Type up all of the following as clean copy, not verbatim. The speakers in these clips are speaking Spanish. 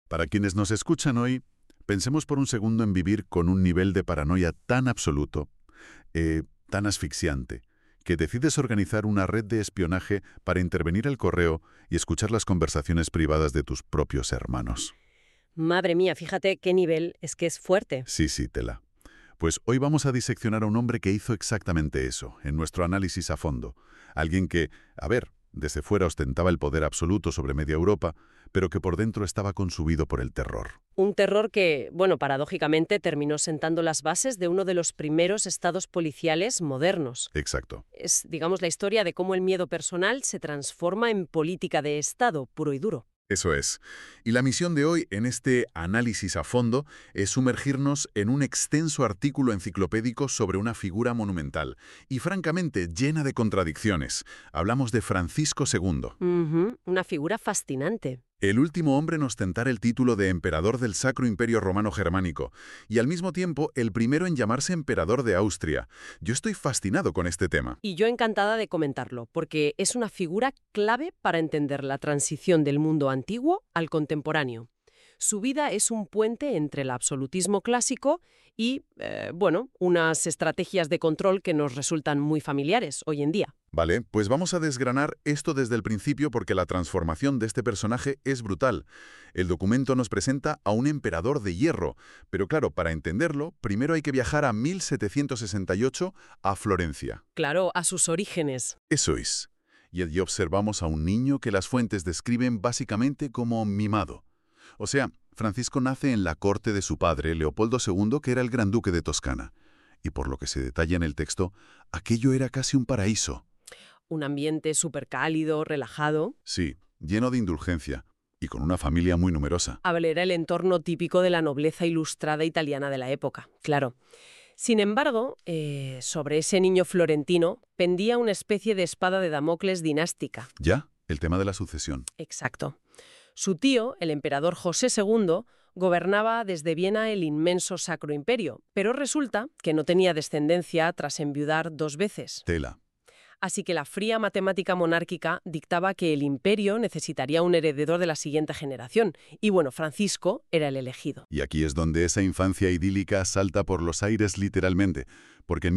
Para quienes nos escuchan hoy, pensemos por un segundo en vivir con un nivel de paranoia tan absoluto, tan asfixiante, que decides organizar una red de espionaje para intervenir el correo y escuchar las conversaciones privadas de tus propios hermanos. Madre mía, fíjate qué nivel, es que es fuerte. Sí, sí, tela. Pues hoy vamos a diseccionar a un hombre que hizo exactamente eso, en nuestro análisis a fondo. Alguien que, desde fuera ostentaba el poder absoluto sobre media Europa, pero que por dentro estaba consumido por el terror. Un terror que, bueno, paradójicamente terminó sentando las bases de uno de los primeros estados policiales modernos. Exacto. Es, digamos, la historia de cómo el miedo personal se transforma en política de Estado, puro y duro. Eso es. Y la misión de hoy en este análisis a fondo es sumergirnos en un extenso artículo enciclopédico sobre una figura monumental y francamente llena de contradicciones. Hablamos de Francisco II. Una figura fascinante. El último hombre en ostentar el título de emperador del Sacro Imperio Romano Germánico y al mismo tiempo el primero en llamarse emperador de Austria. Yo estoy fascinado con este tema. Y yo encantada de comentarlo, porque es una figura clave para entender la transición del mundo antiguo al contemporáneo. Su vida es un puente entre el absolutismo clásico y, unas estrategias de control que nos resultan muy familiares hoy en día. Vale, pues vamos a desgranar esto desde el principio porque la transformación de este personaje es brutal. El documento nos presenta a un emperador de hierro, pero claro, para entenderlo, primero hay que viajar a 1768 a Florencia. Claro, a sus orígenes. Eso es. Y allí observamos a un niño que las fuentes describen básicamente como mimado. O sea, Francisco nace en la corte de su padre, Leopoldo II, que era el gran duque de Toscana. Y por lo que se detalla en el texto, aquello era casi un paraíso. Un ambiente súper cálido, relajado. Sí, lleno de indulgencia y con una familia muy numerosa. A ver, era el entorno típico de la nobleza ilustrada italiana de la época, claro. Sin embargo, sobre ese niño florentino pendía una especie de espada de Damocles dinástica. ¿Ya? El tema de la sucesión. Exacto. Su tío, el emperador José II, gobernaba desde Viena el inmenso Sacro Imperio, pero resulta que no tenía descendencia tras enviudar 2 veces. Tela. Así que la fría matemática monárquica dictaba que el imperio necesitaría un heredero de la siguiente generación. Y bueno, Francisco era el elegido. Y aquí es donde esa infancia idílica salta por los aires literalmente, porque en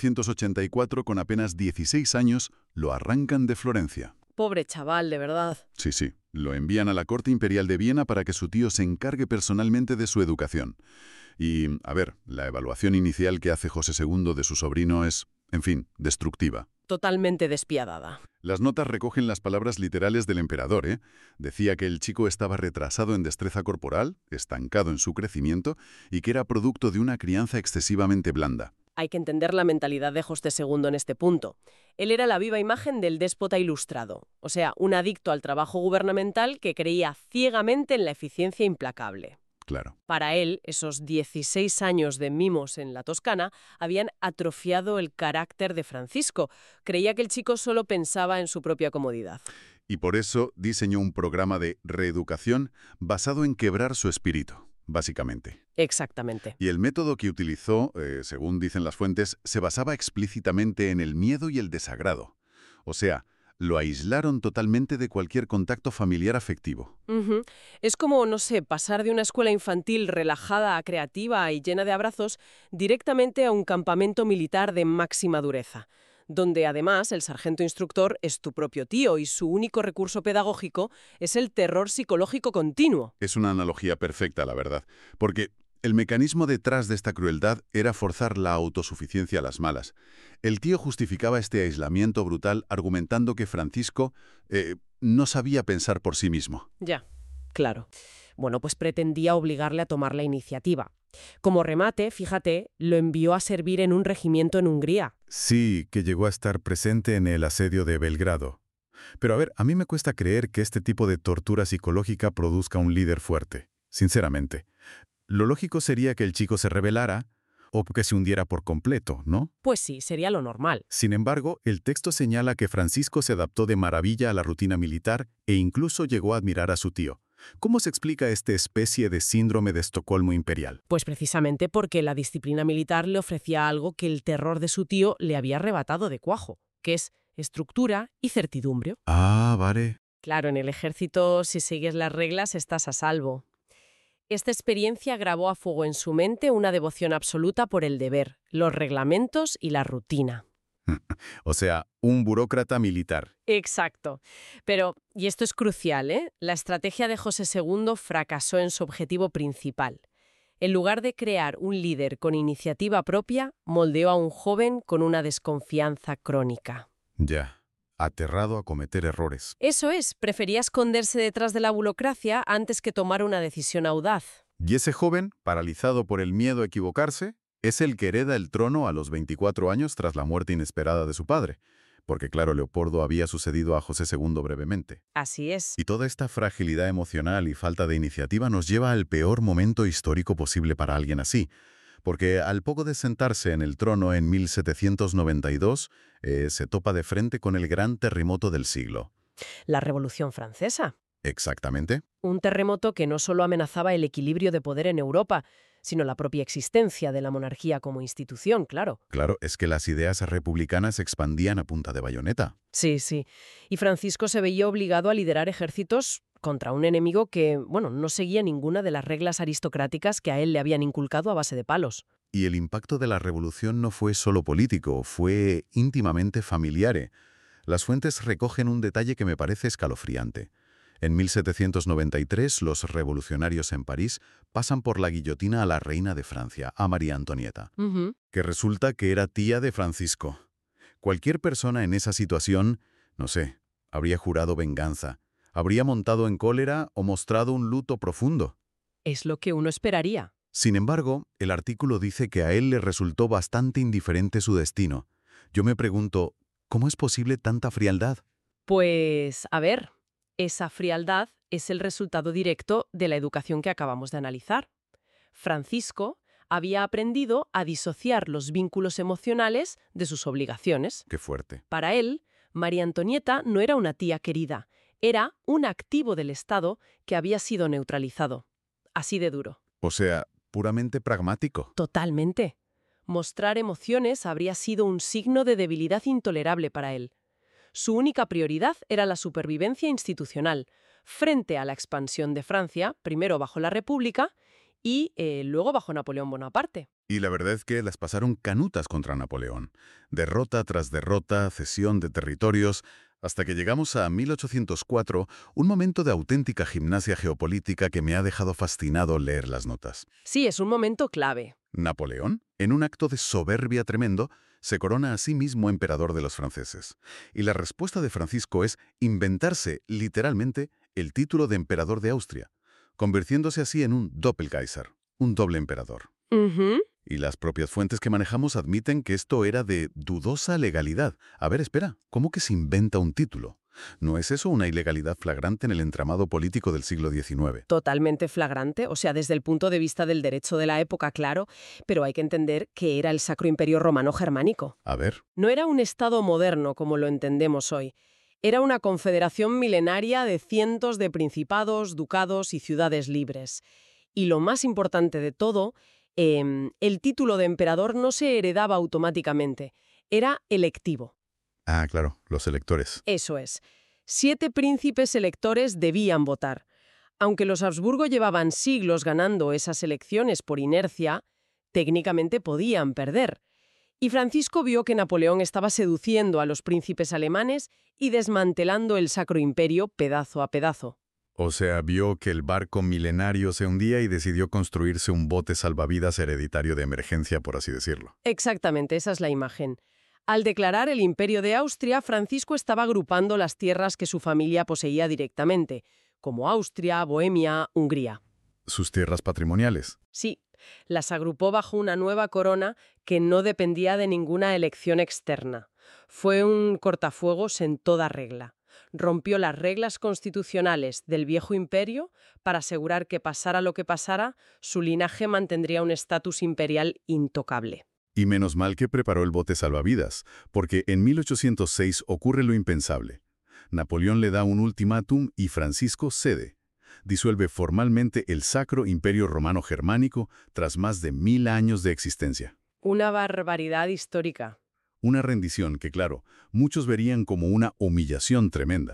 1784, con apenas 16 años, lo arrancan de Florencia. Pobre chaval, de verdad. Sí, sí. Lo envían a la corte imperial de Viena para que su tío se encargue personalmente de su educación. Y, la evaluación inicial que hace José II de su sobrino es, en fin, destructiva. Totalmente despiadada. Las notas recogen las palabras literales del emperador, ¿eh? Decía que el chico estaba retrasado en destreza corporal, estancado en su crecimiento y que era producto de una crianza excesivamente blanda. Hay que entender la mentalidad de José II en este punto. Él era la viva imagen del déspota ilustrado, o sea, un adicto al trabajo gubernamental que creía ciegamente en la eficiencia implacable. Claro. Para él, esos 16 años de mimos en la Toscana habían atrofiado el carácter de Francisco. Creía que el chico solo pensaba en su propia comodidad. Y por eso diseñó un programa de reeducación basado en quebrar su espíritu, básicamente. Exactamente. Y el método que utilizó, según dicen las fuentes, se basaba explícitamente en el miedo y el desagrado. O sea, lo aislaron totalmente de cualquier contacto familiar afectivo. Es como, no sé, pasar de una escuela infantil relajada, creativa y llena de abrazos directamente a un campamento militar de máxima dureza, donde además el sargento instructor es tu propio tío y su único recurso pedagógico es el terror psicológico continuo. Es una analogía perfecta, la verdad, porque el mecanismo detrás de esta crueldad era forzar la autosuficiencia a las malas. El tío justificaba este aislamiento brutal argumentando que Francisco no sabía pensar por sí mismo. Ya, claro. Bueno, pues pretendía obligarle a tomar la iniciativa. Como remate, fíjate, lo envió a servir en un regimiento en Hungría. Sí, que llegó a estar presente en el asedio de Belgrado. Pero a mí me cuesta creer que este tipo de tortura psicológica produzca un líder fuerte, sinceramente. Lo lógico sería que el chico se rebelara o que se hundiera por completo, ¿no? Pues sí, sería lo normal. Sin embargo, el texto señala que Francisco se adaptó de maravilla a la rutina militar e incluso llegó a admirar a su tío. ¿Cómo se explica esta especie de síndrome de Estocolmo imperial? Pues precisamente porque la disciplina militar le ofrecía algo que el terror de su tío le había arrebatado de cuajo, que es estructura y certidumbre. Ah, vale. Claro, en el ejército, si sigues las reglas, estás a salvo. Esta experiencia grabó a fuego en su mente una devoción absoluta por el deber, los reglamentos y la rutina. O sea, un burócrata militar. Exacto. Pero, y esto es crucial, la estrategia de José II fracasó en su objetivo principal. En lugar de crear un líder con iniciativa propia, moldeó a un joven con una desconfianza crónica. Ya, aterrado a cometer errores. Eso es, prefería esconderse detrás de la burocracia antes que tomar una decisión audaz. Y ese joven, paralizado por el miedo a equivocarse, es el que hereda el trono a los 24 años tras la muerte inesperada de su padre. Porque claro, Leopoldo había sucedido a José II brevemente. Así es. Y toda esta fragilidad emocional y falta de iniciativa nos lleva al peor momento histórico posible para alguien así. Porque al poco de sentarse en el trono en 1792, se topa de frente con el gran terremoto del siglo. La Revolución Francesa. Exactamente. Un terremoto que no solo amenazaba el equilibrio de poder en Europa, sino la propia existencia de la monarquía como institución, claro. Claro, es que las ideas republicanas se expandían a punta de bayoneta. Sí, sí. Y Francisco se veía obligado a liderar ejércitos contra un enemigo que, no seguía ninguna de las reglas aristocráticas que a él le habían inculcado a base de palos. Y el impacto de la revolución no fue solo político, fue íntimamente familiar. Las fuentes recogen un detalle que me parece escalofriante. En 1793, los revolucionarios en París pasan por la guillotina a la reina de Francia, a María Antonieta, que resulta que era tía de Francisco. Cualquier persona en esa situación, no sé, habría jurado venganza, habría montado en cólera o mostrado un luto profundo. Es lo que uno esperaría. Sin embargo, el artículo dice que a él le resultó bastante indiferente su destino. Yo me pregunto, ¿cómo es posible tanta frialdad? Pues, a ver, esa frialdad es el resultado directo de la educación que acabamos de analizar. Francisco había aprendido a disociar los vínculos emocionales de sus obligaciones. Qué fuerte. Para él, María Antonieta no era una tía querida, era un activo del Estado que había sido neutralizado. Así de duro. O sea, puramente pragmático. Totalmente. Mostrar emociones habría sido un signo de debilidad intolerable para él. Su única prioridad era la supervivencia institucional, frente a la expansión de Francia, primero bajo la República y luego bajo Napoleón Bonaparte. Y la verdad es que las pasaron canutas contra Napoleón. Derrota tras derrota, cesión de territorios, hasta que llegamos a 1804, un momento de auténtica gimnasia geopolítica que me ha dejado fascinado leer las notas. Sí, es un momento clave. Napoleón, en un acto de soberbia tremendo, se corona a sí mismo emperador de los franceses. Y la respuesta de Francisco es inventarse, literalmente, el título de emperador de Austria, convirtiéndose así en un Doppelkaiser, un doble emperador. Y las propias fuentes que manejamos admiten que esto era de dudosa legalidad. A ver, espera, ¿cómo que se inventa un título? ¿No es eso una ilegalidad flagrante en el entramado político del siglo XIX? Totalmente flagrante, o sea, desde el punto de vista del derecho de la época, claro, pero hay que entender que era el Sacro Imperio Romano Germánico. A ver. No era un Estado moderno como lo entendemos hoy. Era una confederación milenaria de cientos de principados, ducados y ciudades libres. Y lo más importante de todo, el título de emperador no se heredaba automáticamente, era electivo. Ah, claro, los electores. Eso es. 7 príncipes electores debían votar. Aunque los Habsburgo llevaban siglos ganando esas elecciones por inercia, técnicamente podían perder. Y Francisco vio que Napoleón estaba seduciendo a los príncipes alemanes y desmantelando el Sacro Imperio pedazo a pedazo. O sea, vio que el barco milenario se hundía y decidió construirse un bote salvavidas hereditario de emergencia, por así decirlo. Exactamente, esa es la imagen. Al declarar el Imperio de Austria, Francisco estaba agrupando las tierras que su familia poseía directamente, como Austria, Bohemia, Hungría. Sus tierras patrimoniales. Sí, las agrupó bajo una nueva corona que no dependía de ninguna elección externa. Fue un cortafuegos en toda regla. Rompió las reglas constitucionales del viejo imperio para asegurar que pasara lo que pasara, su linaje mantendría un estatus imperial intocable. Y menos mal que preparó el bote salvavidas, porque en 1806 ocurre lo impensable. Napoleón le da un ultimátum y Francisco cede. Disuelve formalmente el Sacro Imperio Romano Germánico tras más de 1000 años de existencia. Una barbaridad histórica. Una rendición que, claro, muchos verían como una humillación tremenda.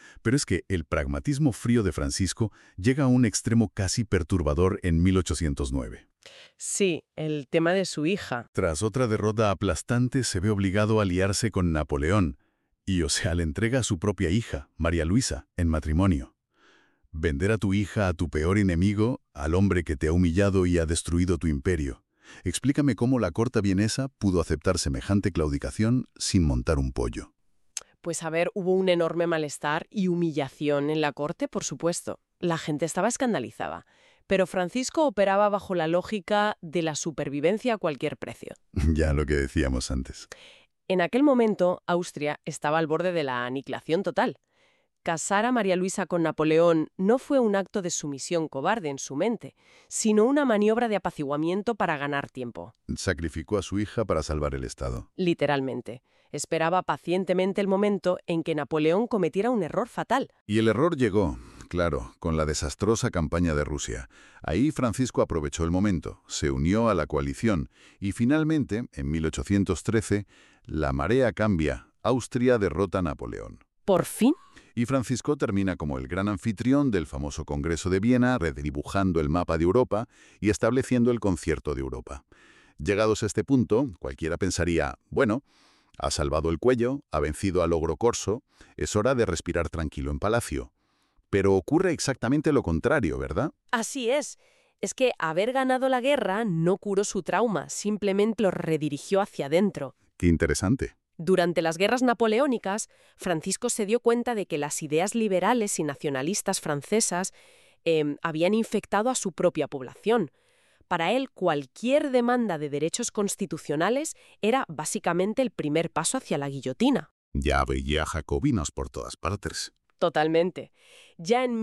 Pero es que el pragmatismo frío de Francisco llega a un extremo casi perturbador en 1809. Sí, el tema de su hija. Tras otra derrota aplastante, se ve obligado a aliarse con Napoleón, y o sea, le entrega a su propia hija, María Luisa, en matrimonio. Vender a tu hija a tu peor enemigo, al hombre que te ha humillado y ha destruido tu imperio. Explícame cómo la corte vienesa pudo aceptar semejante claudicación sin montar un pollo. Pues a ver, hubo un enorme malestar y humillación en la corte, por supuesto. La gente estaba escandalizada. Pero Francisco operaba bajo la lógica de la supervivencia a cualquier precio. Ya lo que decíamos antes. En aquel momento, Austria estaba al borde de la aniquilación total. Casar a María Luisa con Napoleón no fue un acto de sumisión cobarde en su mente, sino una maniobra de apaciguamiento para ganar tiempo. Sacrificó a su hija para salvar el Estado. Literalmente. Esperaba pacientemente el momento en que Napoleón cometiera un error fatal. Y el error llegó, claro, con la desastrosa campaña de Rusia. Ahí Francisco aprovechó el momento, se unió a la coalición y finalmente, en 1813, la marea cambia. Austria derrota a Napoleón. ¿Por fin? Y Francisco termina como el gran anfitrión del famoso Congreso de Viena, redibujando el mapa de Europa y estableciendo el Concierto de Europa. Llegados a este punto, cualquiera pensaría, bueno, ha salvado el cuello, ha vencido al ogro corso, es hora de respirar tranquilo en palacio. Pero ocurre exactamente lo contrario, ¿verdad? Así es. Es que haber ganado la guerra no curó su trauma, simplemente lo redirigió hacia adentro. Qué interesante. Durante las guerras napoleónicas, Francisco se dio cuenta de que las ideas liberales y nacionalistas francesas habían infectado a su propia población. Para él, cualquier demanda de derechos constitucionales era básicamente el primer paso hacia la guillotina. Ya veía jacobinos por todas partes. Totalmente. Ya en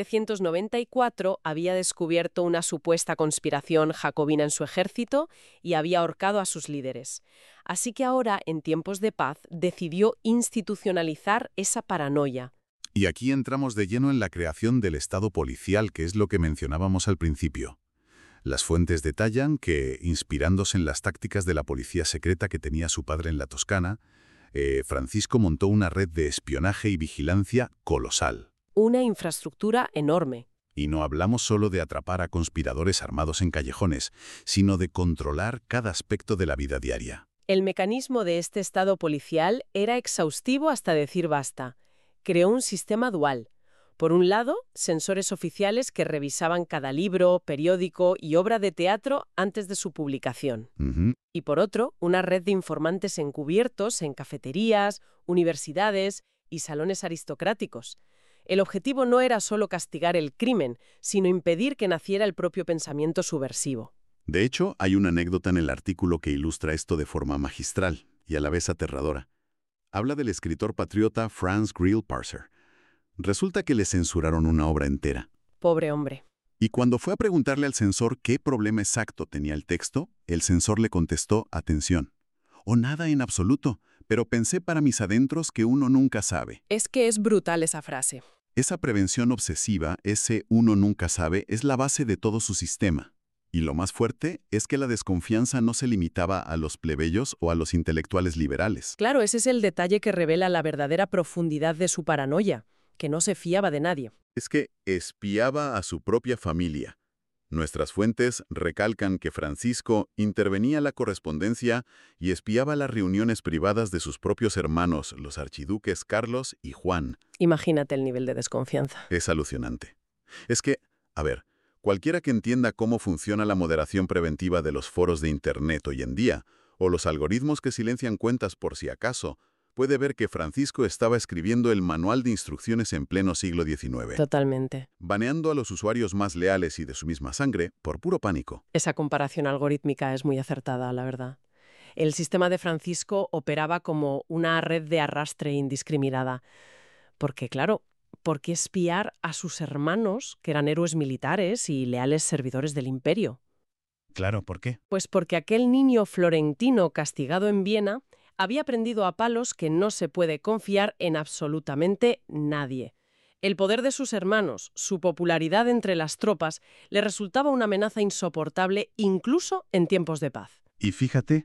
1794 había descubierto una supuesta conspiración jacobina en su ejército y había ahorcado a sus líderes. Así que ahora, en tiempos de paz, decidió institucionalizar esa paranoia. Y aquí entramos de lleno en la creación del Estado policial, que es lo que mencionábamos al principio. Las fuentes detallan que, inspirándose en las tácticas de la policía secreta que tenía su padre en la Toscana, Francisco montó una red de espionaje y vigilancia colosal. Una infraestructura enorme. Y no hablamos solo de atrapar a conspiradores armados en callejones, sino de controlar cada aspecto de la vida diaria. El mecanismo de este estado policial era exhaustivo hasta decir basta. Creó un sistema dual. Por un lado, sensores oficiales que revisaban cada libro, periódico y obra de teatro antes de su publicación. Y por otro, una red de informantes encubiertos en cafeterías, universidades y salones aristocráticos. El objetivo no era solo castigar el crimen, sino impedir que naciera el propio pensamiento subversivo. De hecho, hay una anécdota en el artículo que ilustra esto de forma magistral y a la vez aterradora. Habla del escritor patriota Franz Grillparzer. Resulta que le censuraron una obra entera. Pobre hombre. Y cuando fue a preguntarle al censor qué problema exacto tenía el texto, el censor le contestó, atención, o nada en absoluto, pero pensé para mis adentros que uno nunca sabe. Es que es brutal esa frase. Esa prevención obsesiva, ese uno nunca sabe, es la base de todo su sistema. Y lo más fuerte es que la desconfianza no se limitaba a los plebeyos o a los intelectuales liberales. Claro, ese es el detalle que revela la verdadera profundidad de su paranoia, que no se fiaba de nadie. Es que espiaba a su propia familia. Nuestras fuentes recalcan que Francisco intervenía la correspondencia y espiaba las reuniones privadas de sus propios hermanos, los archiduques Carlos y Juan. Imagínate el nivel de desconfianza. Es alucinante. Es que, a ver, cualquiera que entienda cómo funciona la moderación preventiva de los foros de Internet hoy en día, o los algoritmos que silencian cuentas por si acaso, puede ver que Francisco estaba escribiendo el manual de instrucciones en pleno siglo XIX. Totalmente. Baneando a los usuarios más leales y de su misma sangre por puro pánico. Esa comparación algorítmica es muy acertada, la verdad. El sistema de Francisco operaba como una red de arrastre indiscriminada. Porque, claro, ¿por qué espiar a sus hermanos, que eran héroes militares y leales servidores del imperio? Claro, ¿por qué? Pues porque aquel niño florentino castigado en Viena había aprendido a palos que no se puede confiar en absolutamente nadie. El poder de sus hermanos, su popularidad entre las tropas, le resultaba una amenaza insoportable incluso en tiempos de paz. Y fíjate,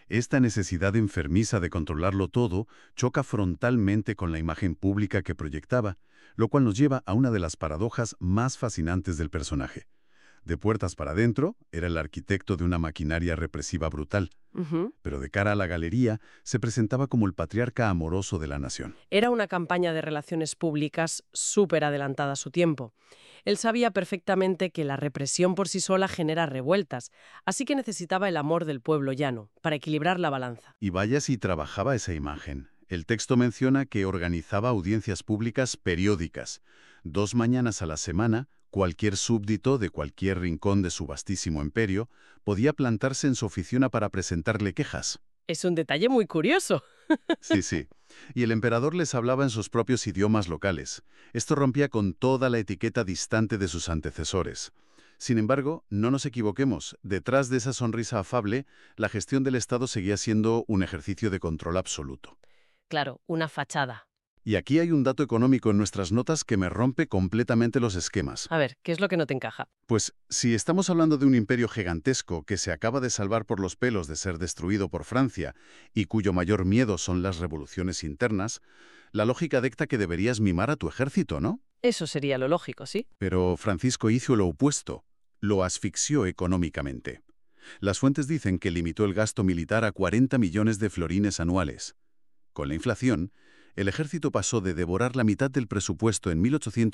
Esta necesidad enfermiza de controlarlo todo choca frontalmente con la imagen pública que proyectaba, lo cual nos lleva a una de las paradojas más fascinantes del personaje. De puertas para adentro, era el arquitecto de una maquinaria represiva brutal, Ujú. pero de cara a la galería se presentaba como el patriarca amoroso de la nación. Era una campaña de relaciones públicas súper adelantada a su tiempo. Él sabía perfectamente que la represión por sí sola genera revueltas, así que necesitaba el amor del pueblo llano, para equilibrar la balanza. Y vaya si trabajaba esa imagen. El texto menciona que organizaba audiencias públicas periódicas. 2 mañanas a la semana, cualquier súbdito de cualquier rincón de su vastísimo imperio podía plantarse en su oficina para presentarle quejas. Es un detalle muy curioso. Sí, sí. Y el emperador les hablaba en sus propios idiomas locales. Esto rompía con toda la etiqueta distante de sus antecesores. Sin embargo, no nos equivoquemos, detrás de esa sonrisa afable, la gestión del Estado seguía siendo un ejercicio de control absoluto. Claro, una fachada. Y aquí hay un dato económico en nuestras notas que me rompe completamente los esquemas. A ver, ¿qué es lo que no te encaja? Pues, si estamos hablando de un imperio gigantesco que se acaba de salvar por los pelos de ser destruido por Francia y cuyo mayor miedo son las revoluciones internas, la lógica dicta que deberías mimar a tu ejército, ¿no? Eso sería lo lógico, ¿sí? Pero Francisco hizo lo opuesto, lo asfixió económicamente. Las fuentes dicen que limitó el gasto militar a 40 millones de florines anuales. Con la inflación, el ejército pasó de devorar la mitad del presupuesto en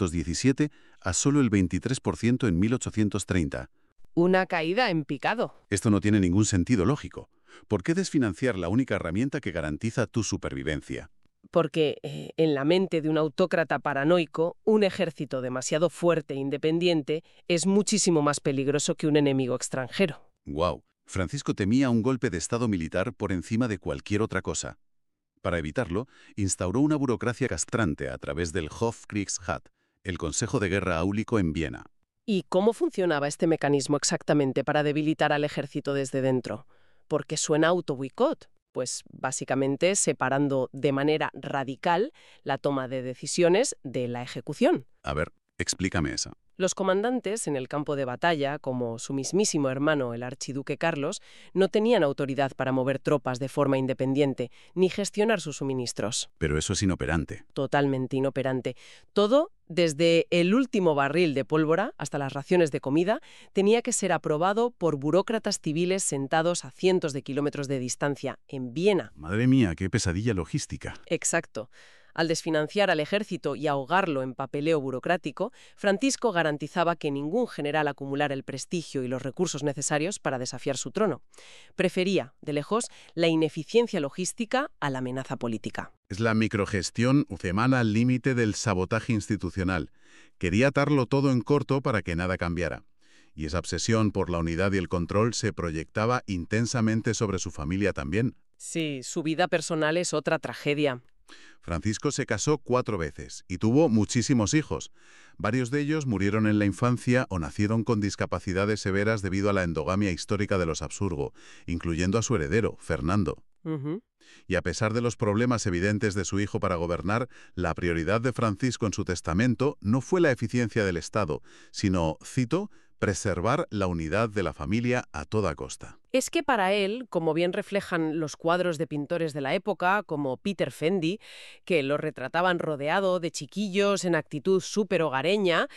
1817 a solo el 23% en 1830. Una caída en picado. Esto no tiene ningún sentido lógico. ¿Por qué desfinanciar la única herramienta que garantiza tu supervivencia? Porque en la mente de un autócrata paranoico, un ejército demasiado fuerte e independiente es muchísimo más peligroso que un enemigo extranjero. ¡Guau! Francisco temía un golpe de estado militar por encima de cualquier otra cosa. Para evitarlo, instauró una burocracia castrante a través del Hofkriegsrat, el Consejo de Guerra Áulico en Viena. ¿Y cómo funcionaba este mecanismo exactamente para debilitar al ejército desde dentro? Porque suena a autoboicot. Pues básicamente separando de manera radical la toma de decisiones de la ejecución. A ver, explícame esa. Los comandantes en el campo de batalla, como su mismísimo hermano el archiduque Carlos, no tenían autoridad para mover tropas de forma independiente ni gestionar sus suministros. Pero eso es inoperante. Totalmente inoperante. Todo, desde el último barril de pólvora hasta las raciones de comida, tenía que ser aprobado por burócratas civiles sentados a cientos de kilómetros de distancia, en Viena. Madre mía, qué pesadilla logística. Exacto. Al desfinanciar al ejército y ahogarlo en papeleo burocrático, Francisco garantizaba que ningún general acumulara el prestigio y los recursos necesarios para desafiar su trono. Prefería, de lejos, la ineficiencia logística a la amenaza política. Es la microgestión ucemana al límite del sabotaje institucional. Quería atarlo todo en corto para que nada cambiara. Y esa obsesión por la unidad y el control se proyectaba intensamente sobre su familia también. Sí, su vida personal es otra tragedia. Francisco se casó 4 veces y tuvo muchísimos hijos. Varios de ellos murieron en la infancia o nacieron con discapacidades severas debido a la endogamia histórica de los Habsburgo, incluyendo a su heredero, Fernando. Ujú. Y a pesar de los problemas evidentes de su hijo para gobernar, la prioridad de Francisco en su testamento no fue la eficiencia del Estado, sino, cito, preservar la unidad de la familia a toda costa. Es que para él, como bien reflejan los cuadros de pintores de la época, como Peter Fendi, que lo retrataban rodeado de chiquillos en actitud súper hogareña,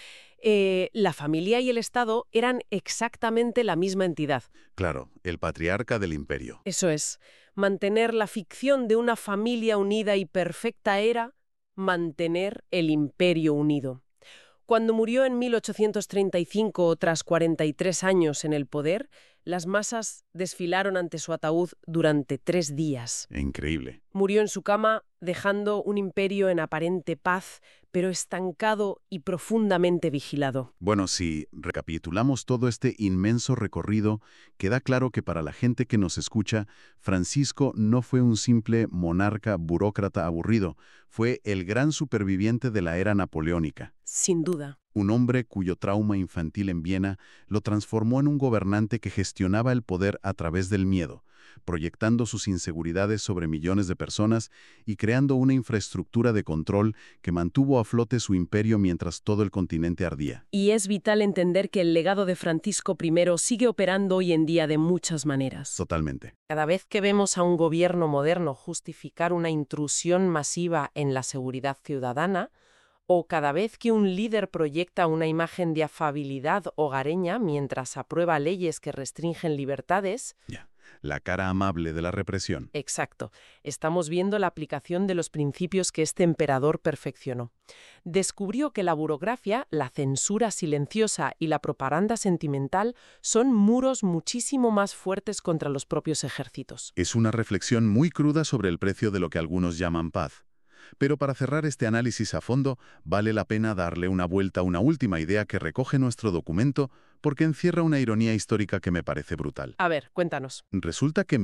la familia y el Estado eran exactamente la misma entidad. Claro, el patriarca del imperio. Eso es, mantener la ficción de una familia unida y perfecta era mantener el imperio unido. Cuando murió en 1835, tras 43 años en el poder, las masas desfilaron ante su ataúd durante 3 días. Increíble. Murió en su cama, dejando un imperio en aparente paz, pero estancado y profundamente vigilado. Bueno, si recapitulamos todo este inmenso recorrido, queda claro que para la gente que nos escucha, Francisco no fue un simple monarca burócrata aburrido, fue el gran superviviente de la era napoleónica. Sin duda. Un hombre cuyo trauma infantil en Viena lo transformó en un gobernante que gestionaba el poder a través del miedo, proyectando sus inseguridades sobre millones de personas y creando una infraestructura de control que mantuvo a flote su imperio mientras todo el continente ardía. Y es vital entender que el legado de Francisco I sigue operando hoy en día de muchas maneras. Totalmente. Cada vez que vemos a un gobierno moderno justificar una intrusión masiva en la seguridad ciudadana, o cada vez que un líder proyecta una imagen de afabilidad hogareña mientras aprueba leyes que restringen libertades, La cara amable de la represión. exacto, estamos viendo la aplicación de los principios que este emperador perfeccionó. Descubrió que la burocracia, la censura silenciosa y la propaganda sentimental son muros muchísimo más fuertes contra los propios ejércitos. Es una reflexión muy cruda sobre el precio de lo que algunos llaman paz. Pero para cerrar este análisis a fondo, vale la pena darle una vuelta a una última idea que recoge nuestro documento porque encierra una ironía histórica que me parece brutal. A ver, cuéntanos. Resulta que en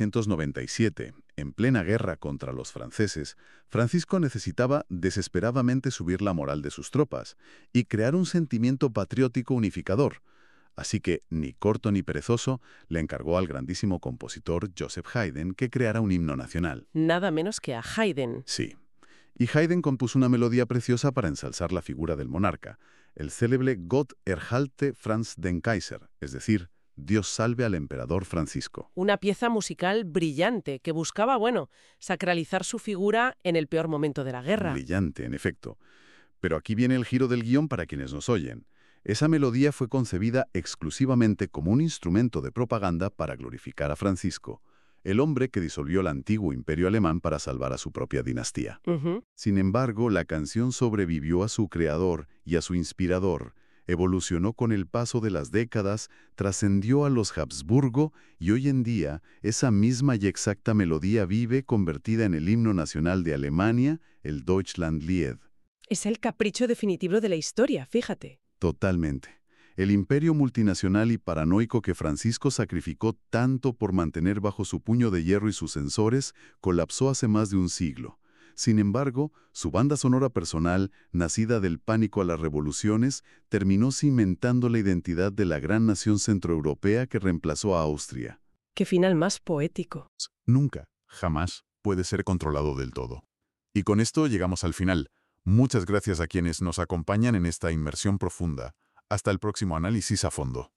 1797, en plena guerra contra los franceses, Francisco necesitaba desesperadamente subir la moral de sus tropas y crear un sentimiento patriótico unificador. Así que, ni corto ni perezoso, le encargó al grandísimo compositor Joseph Haydn que creara un himno nacional. Nada menos que a Haydn. Sí. Y Haydn compuso una melodía preciosa para ensalzar la figura del monarca, el célebre Gott erhalte Franz den Kaiser, es decir, Dios salve al emperador Francisco. Una pieza musical brillante que buscaba, sacralizar su figura en el peor momento de la guerra. Brillante, en efecto. Pero aquí viene el giro del guión para quienes nos oyen. Esa melodía fue concebida exclusivamente como un instrumento de propaganda para glorificar a Francisco, el hombre que disolvió el antiguo imperio alemán para salvar a su propia dinastía. Sin embargo, la canción sobrevivió a su creador y a su inspirador, evolucionó con el paso de las décadas, trascendió a los Habsburgo y hoy en día esa misma y exacta melodía vive convertida en el himno nacional de Alemania, el Deutschlandlied. Es el capricho definitivo de la historia, fíjate. Totalmente. El imperio multinacional y paranoico que Francisco sacrificó tanto por mantener bajo su puño de hierro y sus censores, colapsó hace más de un siglo. Sin embargo, su banda sonora personal, nacida del pánico a las revoluciones, terminó cimentando la identidad de la gran nación centroeuropea que reemplazó a Austria. Qué final más poético. Nunca, jamás, puede ser controlado del todo. Y con esto llegamos al final. Muchas gracias a quienes nos acompañan en esta inmersión profunda. Hasta el próximo análisis a fondo.